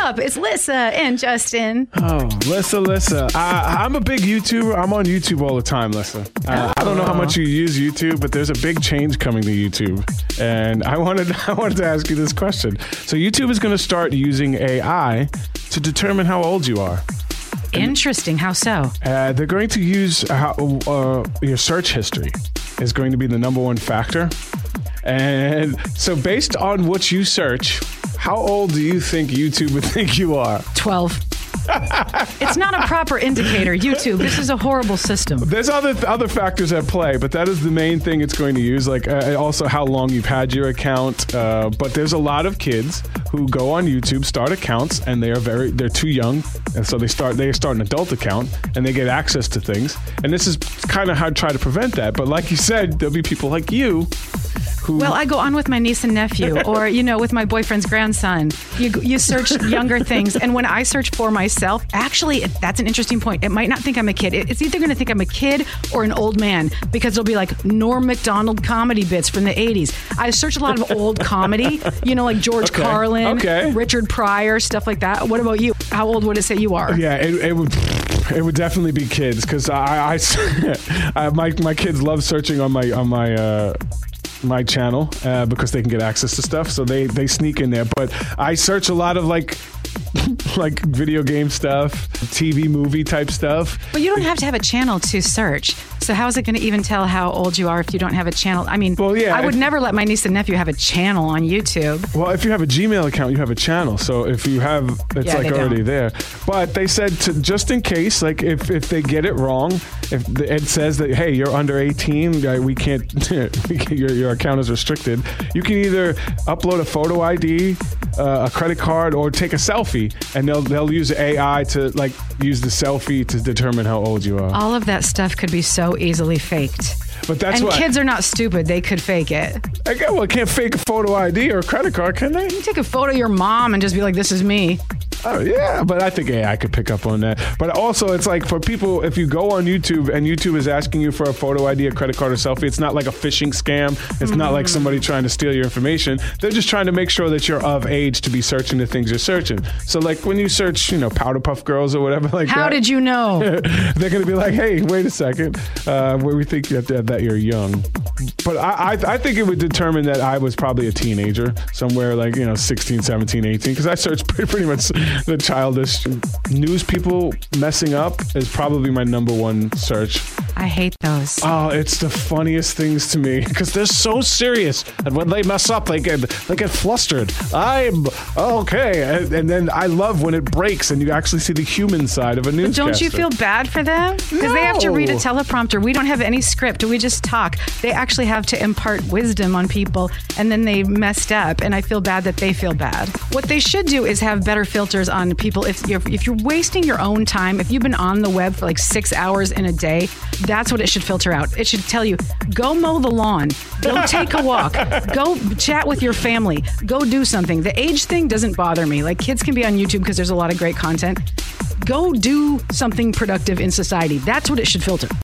up? It's Lissa and Justin. Oh, Lissa. I'm a big YouTuber. I'm on YouTube all the time, Lissa. I don't know how much you use YouTube, but there's a big change coming to YouTube. And I wanted to ask you this question. So YouTube is going to start using AI to determine how old you are. Interesting. How so? They're going to use your search history is going to be the number one factor. And so based on what you search, how old do you think YouTube would think you are? 12. It's not a proper indicator. YouTube, this is a horrible system. There's other factors at play, but that is the main thing it's going to use. Like also how long you've had your account. But there's a lot of kids who go on YouTube, start accounts, and they're too young, and so they start an adult account, and they get access to things. And this is kind of how to try to prevent that. But like you said, there'll be people like you. Well, I go on with my niece and nephew, or, with my boyfriend's grandson. You search younger things. And when I search for myself, actually, that's an interesting point. It might not think I'm a kid. It's either going to think I'm a kid or an old man, because it'll be like Norm Macdonald comedy bits from the 80s. I search a lot of old comedy, like George Carlin, Richard Pryor, stuff like that. What about you? How old would it say you are? Yeah, it would definitely be kids, because my kids love searching on my channel because they can get access to stuff, so they sneak in there. But I search a lot of like video game stuff, TV movie type stuff. But you don't have to have a channel to search. So how is it going to even tell how old you are if you don't have a channel? I mean, I would never let my niece and nephew have a channel on YouTube. Well, if you have a Gmail account, you have a channel. So if you have, it's already there. But they said just in case, like if they get it wrong, if it says that, hey, you're under 18, we can't, your account is restricted. You can either upload a photo ID, a credit card, or take a selfie, and they'll use AI to use the selfie to determine how old you are. All of that stuff could be so easily faked. But that's and kids are not stupid. They could fake it. I can't fake a photo ID or a credit card, can they? You can take a photo of your mom and just be like, this is me. Oh, yeah, but I think AI could pick up on that. But also, it's like for people, if you go on YouTube and YouTube is asking you for a photo ID, a credit card, or selfie, it's not like a phishing scam. It's not like somebody trying to steal your information. They're just trying to make sure that you're of age to be searching the things you're searching. So like when you search, Powder Puff Girls or whatever like How did you know? They're going to be like, hey, wait a second. We think that you're young. But I think it would determine that I was probably a teenager, somewhere like, 16, 17, 18, because I searched pretty much the childish news people messing up is probably my number one search. I hate those. Oh, it's the funniest things to me because they're so serious, and when they mess up, they get flustered. I'm okay, and then I love when it breaks and you actually see the human side of a newscaster. But don't you feel bad for them? Because they have to read a teleprompter. We don't have any script. We just talk. They actually have to impart wisdom on people, and then they messed up, and I feel bad that they feel bad. What they should do is have better filters on people. If you're wasting your own time, if you've been on the web for like 6 hours in a day, that's what it should filter out. It should tell you, go mow the lawn, go take a walk, go chat with your family, go do something. The age thing doesn't bother me. Like, kids can be on YouTube because there's a lot of great content. Go do something productive in society. That's what it should filter.